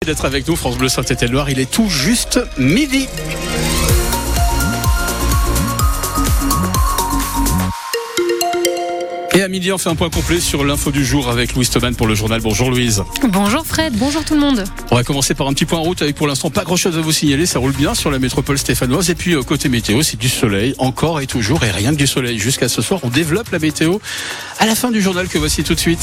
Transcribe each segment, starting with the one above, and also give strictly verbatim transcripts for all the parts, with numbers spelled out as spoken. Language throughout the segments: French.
d'être avec nous. France Bleu Saint-Étienne-Loire, il est tout juste midi. Et à midi, on fait un point complet sur l'info du jour avec Louise Thoman pour le journal. Bonjour Louise. Bonjour Fred, bonjour tout le monde. On va commencer par un petit point en route avec pour l'instant pas grand chose à vous signaler. Ça roule bien sur la métropole stéphanoise. Et puis côté météo, c'est du soleil encore et toujours et rien que du soleil jusqu'à ce soir. On développe la météo à la fin du journal que voici tout de suite.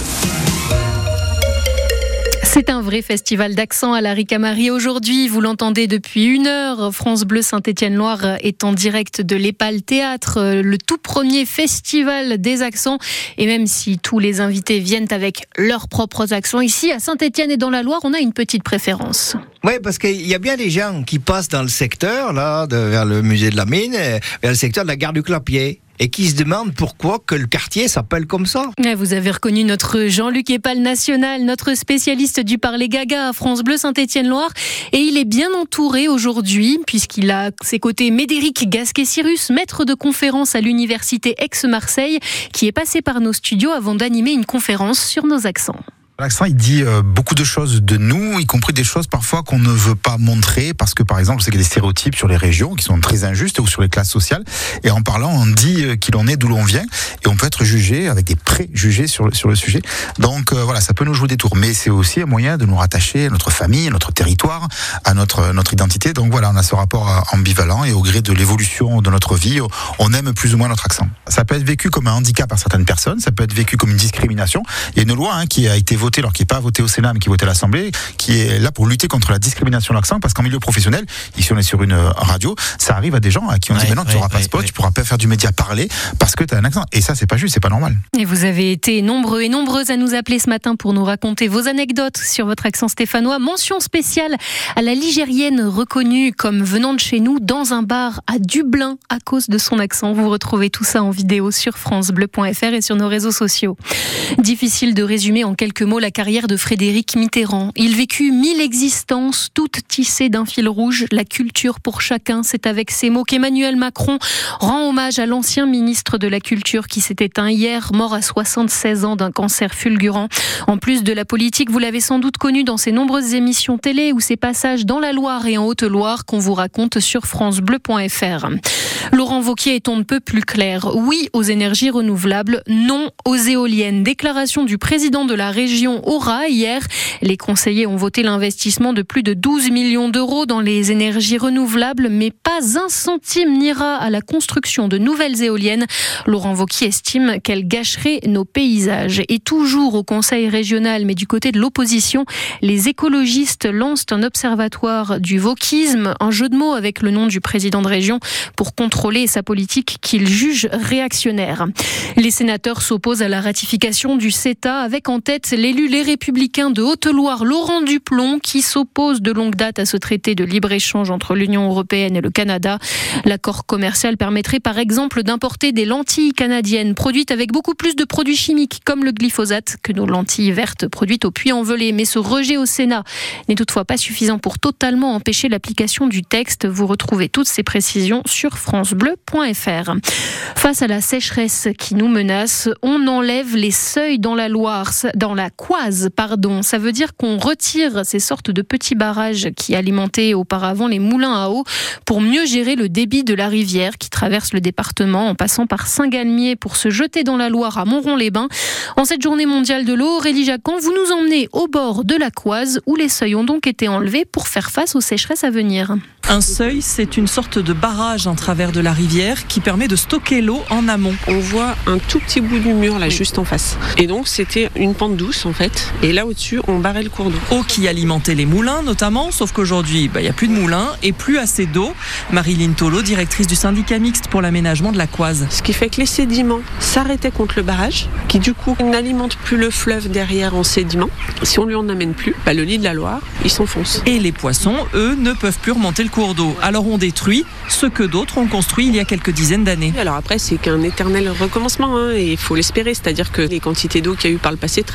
C'est un vrai festival d'accents à la Ricamarie aujourd'hui. Vous l'entendez depuis une heure. France Bleu Saint-Étienne-Loire est en direct de l'Épal Théâtre, le tout premier festival des accents. Et même si tous les invités viennent avec leurs propres accents, ici à Saint-Étienne et dans la Loire, on a une petite préférence. Oui, parce qu'il y a bien des gens qui passent dans le secteur, là, de, vers le musée de la Mine, vers le secteur de la gare du Clapier, et qui se demandent pourquoi que le quartier s'appelle comme ça. Vous avez reconnu notre Jean-Luc Épal national, notre spécialiste du parler gaga à France Bleu Saint-Étienne-Loire. Et il est bien entouré aujourd'hui, puisqu'il a à ses côtés Médéric Gasquet-Cyrus, maître de conférence à l'université Aix-Marseille, qui est passé par nos studios avant d'animer une conférence sur nos accents. L'accent, il dit euh, beaucoup de choses de nous, y compris des choses parfois qu'on ne veut pas montrer, parce que par exemple, c'est qu'il y a des stéréotypes sur les régions qui sont très injustes ou sur les classes sociales. Et en parlant, on dit euh, qui l'on est, d'où l'on vient, et on peut être jugé avec des préjugés sur le, sur le sujet. Donc euh, voilà, ça peut nous jouer des tours, mais c'est aussi un moyen de nous rattacher à notre famille, à notre territoire, à notre notre identité. Donc voilà, on a ce rapport ambivalent, et au gré de l'évolution de notre vie, on aime plus ou moins notre accent. Ça peut être vécu comme un handicap par certaines personnes, ça peut être vécu comme une discrimination. Il y a une loi hein, qui a été votée alors qui n'est pas voté au Sénat mais qui est voté à l'Assemblée, qui est là pour lutter contre la discrimination de l'accent, parce qu'en milieu professionnel, ici on est sur une radio, ça arrive à des gens à qui on dit ouais, mais non, ouais, tu n'auras pas de spot, ouais. tu ne pourras pas faire du média parler parce que tu as un accent, et ça c'est pas juste, c'est pas normal. Et vous avez été nombreux et nombreuses à nous appeler ce matin pour nous raconter vos anecdotes sur votre accent stéphanois. Mention spéciale à la Ligérienne reconnue comme venant de chez nous dans un bar à Dublin à cause de son accent. Vous retrouvez tout ça en vidéo sur francebleu point f r et sur nos réseaux sociaux. Difficile de résumer en quelques mots la carrière de Frédéric Mitterrand. Il vécut mille existences, toutes tissées d'un fil rouge, la culture pour chacun. C'est avec ces mots qu'Emmanuel Macron rend hommage à l'ancien ministre de la Culture qui s'est éteint hier, mort à soixante-seize ans d'un cancer fulgurant. En plus de la politique, vous l'avez sans doute connu dans ses nombreuses émissions télé ou ses passages dans la Loire et en Haute-Loire qu'on vous raconte sur francebleu point f r. Laurent Wauquiez est on ne peut plus clair. Oui aux énergies renouvelables, non aux éoliennes. Déclaration du président de la région Aura hier. Les conseillers ont voté l'investissement de plus de douze millions d'euros dans les énergies renouvelables, mais pas un centime n'ira à la construction de nouvelles éoliennes. Laurent Wauquiez estime qu'elles gâcheraient nos paysages. Et toujours au conseil régional, mais du côté de l'opposition, les écologistes lancent un observatoire du wokisme, un jeu de mots avec le nom du président de région pour contrôler sa politique qu'ils jugent réactionnaire. Les sénateurs s'opposent à la ratification du CETA avec en tête l'élu Les Républicains de Haute-Loire, Laurent Duplon, qui s'oppose de longue date à ce traité de libre-échange entre l'Union européenne et le Canada. L'accord commercial permettrait par exemple d'importer des lentilles canadiennes produites avec beaucoup plus de produits chimiques comme le glyphosate que nos lentilles vertes produites au Puy-en-Velay. Mais ce rejet au Sénat n'est toutefois pas suffisant pour totalement empêcher l'application du texte. Vous retrouvez toutes ces précisions sur francebleu point f r. Face à la sécheresse qui nous menace, on enlève les seuils dans la Loire, dans la Coise, pardon. Ça veut dire qu'on retire ces sortes de petits barrages qui alimentaient auparavant les moulins à eau pour mieux gérer le débit de la rivière qui traverse le département en passant par Saint-Galmier pour se jeter dans la Loire à Montrond-les-Bains. En cette journée mondiale de l'eau, Aurélie Jacquan, vous nous emmenez au bord de la Coise où les seuils ont donc été enlevés pour faire face aux sécheresses à venir. Un seuil, c'est une sorte de barrage en travers de la rivière qui permet de stocker l'eau en amont. On voit un tout petit bout du mur là, juste en face. Et donc c'était une pente douce en fait. Et là au-dessus, on barrait le cours d'eau. Eau qui alimentait les moulins notamment, sauf qu'aujourd'hui, il bah, n'y a plus de moulins et plus assez d'eau. Marilyn Tolo, directrice du syndicat mixte pour l'aménagement de la Coise. Ce qui fait que les sédiments s'arrêtaient contre le barrage, qui du coup n'alimente plus le fleuve derrière en sédiments. Si on lui en amène plus, bah, le lit de la Loire, il s'enfonce. Et les poissons, eux, ne peuvent plus remonter le cours d'eau. Alors on détruit ce que d'autres ont construit il y a quelques dizaines d'années. Alors après, c'est qu'un éternel recommencement, hein, et il faut l'espérer. C'est-à-dire que les quantités d'eau qu'il y a eu par le passé, très certainement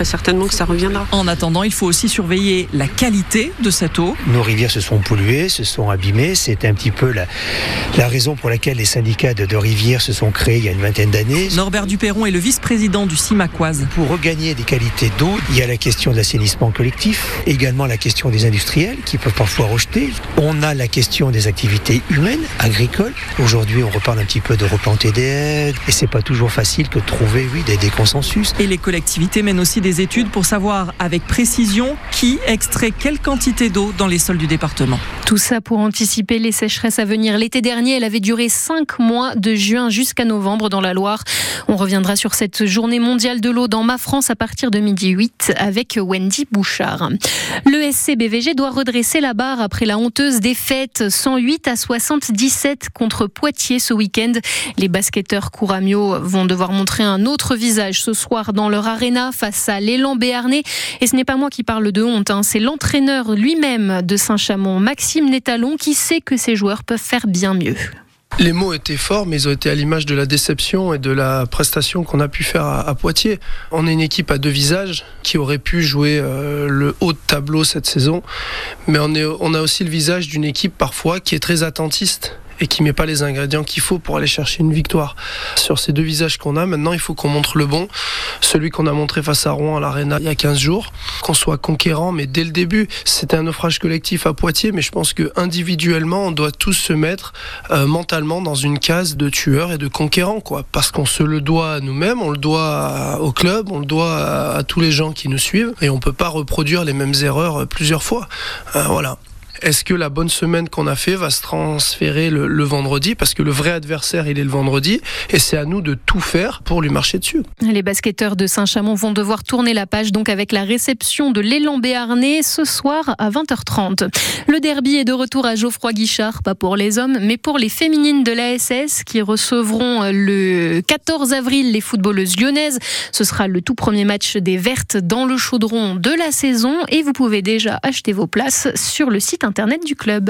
certainement que ça reviendra. En attendant, il faut aussi surveiller la qualité de cette eau. Nos rivières se sont polluées, se sont abîmées. C'est un petit peu la, la raison pour laquelle les syndicats de, de rivières se sont créés il y a une vingtaine d'années. Norbert Duperron est le vice-président du Simacoise. Pour regagner des qualités d'eau, il y a la question de l'assainissement collectif, également la question des industriels qui peuvent parfois rejeter. On a la question des activités humaines, agricoles. Aujourd'hui, on reparle un petit peu de replanter des haies et c'est pas toujours facile que de trouver oui, des, des consensus. Et les collectivités mènent aussi des études pour savoir avec précision qui extrait quelle quantité d'eau dans les sols du département. Tout ça pour anticiper les sécheresses à venir. L'été dernier, elle avait duré cinq mois, de juin jusqu'à novembre dans la Loire. On reviendra sur cette journée mondiale de l'eau dans Ma France à partir de midi huit avec Wendy Bouchard. Le S C B V G doit redresser la barre après la honteuse défaite cent huit à soixante-dix-sept contre Poitiers ce week-end. Les basketteurs Couramio vont devoir montrer un autre visage ce soir dans leur aréna face à l'élan béarnais. Et ce n'est pas moi qui parle de honte, hein. C'est l'entraîneur lui-même de Saint-Chamond, Maxime Nétalon, qui sait que ses joueurs peuvent faire bien mieux. Les mots étaient forts, mais ils ont été à l'image de la déception et de la prestation qu'on a pu faire à, à Poitiers. On est une équipe à deux visages qui aurait pu jouer euh, le haut de tableau cette saison, mais on, est, on a aussi le visage d'une équipe parfois qui est très attentiste et qui met pas les ingrédients qu'il faut pour aller chercher une victoire. Sur ces deux visages qu'on a, maintenant il faut qu'on montre le bon, celui qu'on a montré face à Rouen à l'Arena il y a quinze jours, qu'on soit conquérant, mais dès le début, c'était un naufrage collectif à Poitiers, mais je pense que individuellement, on doit tous se mettre euh, mentalement dans une case de tueurs et de conquérants, quoi, parce qu'on se le doit à nous-mêmes, on le doit à, au club, on le doit à, à tous les gens qui nous suivent, et on peut pas reproduire les mêmes erreurs plusieurs fois. Euh, voilà. Est-ce que la bonne semaine qu'on a fait va se transférer le, le vendredi ? Parce que le vrai adversaire, il est le vendredi. Et c'est à nous de tout faire pour lui marcher dessus. Les basketteurs de Saint-Chamond vont devoir tourner la page donc avec la réception de l'élan béarnais ce soir à vingt heures trente. Le derby est de retour à Geoffroy-Guichard, pas pour les hommes, mais pour les féminines de l'A S S qui recevront le quatorze avril les footballeuses lyonnaises. Ce sera le tout premier match des Vertes dans le chaudron de la saison et vous pouvez déjà acheter vos places sur le site internet du club.